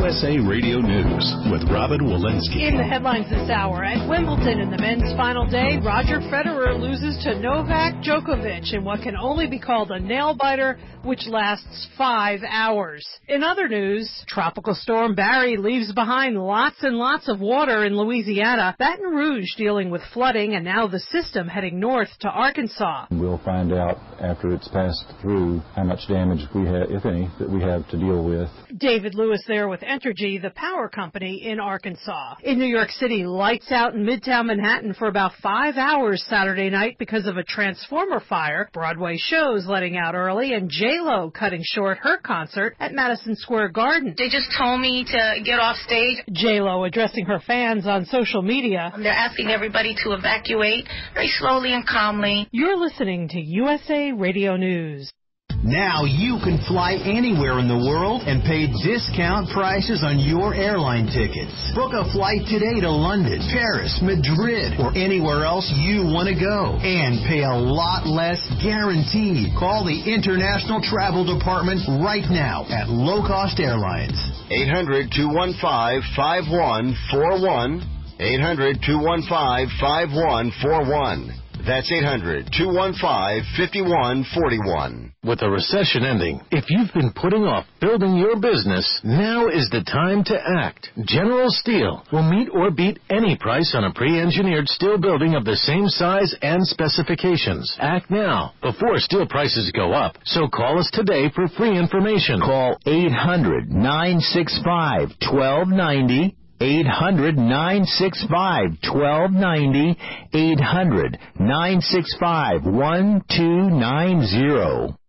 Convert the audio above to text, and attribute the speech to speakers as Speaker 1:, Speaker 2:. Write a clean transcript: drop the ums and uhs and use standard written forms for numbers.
Speaker 1: USA Radio News with Robin Walensky.
Speaker 2: In the headlines this hour, at Wimbledon in the men's final day, Roger Federer loses to Novak Djokovic in what can only be called a nail-biter, which lasts 5 hours. In other news, Tropical Storm Barry leaves behind lots and lots of water in Louisiana. Baton Rouge dealing with flooding, and now the system heading north to Arkansas.
Speaker 3: We'll find out after it's passed through how much damage we have, if any, that we have to deal with.
Speaker 2: David Lewis there with Entergy, the power company in Arkansas. In New York City, lights out in Midtown Manhattan for about 5 hours Saturday night because of a transformer fire. Broadway shows letting out early, and J-Lo cutting short her concert at Madison Square Garden.
Speaker 4: They just told me to get off stage.
Speaker 2: J-Lo addressing her fans on social media.
Speaker 4: They're asking everybody to evacuate very slowly and calmly.
Speaker 2: You're listening to USA Radio News.
Speaker 5: Now you can fly anywhere in the world and pay discount prices on your airline tickets. Book a flight today to London, Paris, Madrid, or anywhere else you want to go. And pay a lot less guaranteed. Call the International Travel Department right now at Low Cost Airlines.
Speaker 6: 800-215-5141. 800-215-5141. That's 800-215-5141.
Speaker 7: With the recession ending, if you've been putting off building your business, now is the time to act. General Steel will meet or beat any price on a pre-engineered steel building of the same size and specifications. Act now before steel prices go up. So call us today for free information.
Speaker 8: Call 800-965-1290. 800-965-1290, 800-965-1290.